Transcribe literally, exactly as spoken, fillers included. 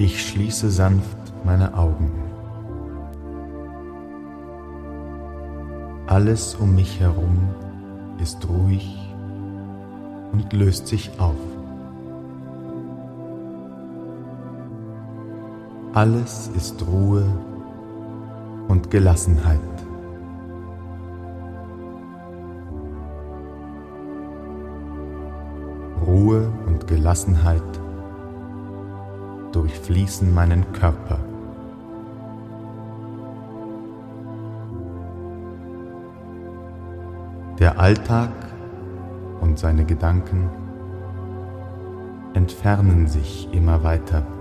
Ich schließe sanft meine Augen. Alles um mich herum ist ruhig und löst sich auf. Alles ist Ruhe und Gelassenheit. Ruhe und Gelassenheit durchfließen meinen Körper. Der Alltag und seine Gedanken entfernen sich immer weiter.